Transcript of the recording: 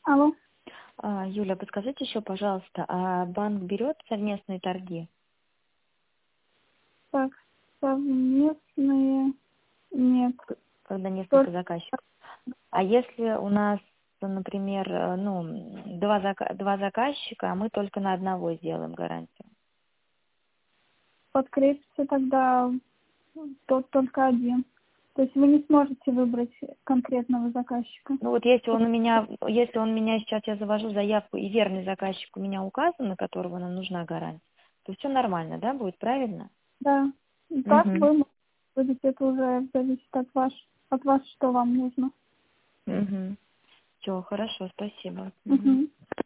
Алло. Юля, подскажите еще, пожалуйста, а банк берет совместные торги? Так, совместные нет. Когда несколько Только заказчиков. А если у нас, например, два заказчика, а мы только на одного сделаем гарантию? подкрепится тогда только один. То есть вы не сможете выбрать конкретного заказчика. Ну вот если он у меня сейчас, я завожу заявку, и верный заказчик у меня указан, на которого нам нужна гарантия, то все нормально, да, будет правильно? Да. И как Угу. вы будете, это уже зависит от вас, что вам нужно. Угу. Все, хорошо, спасибо. Угу. Угу.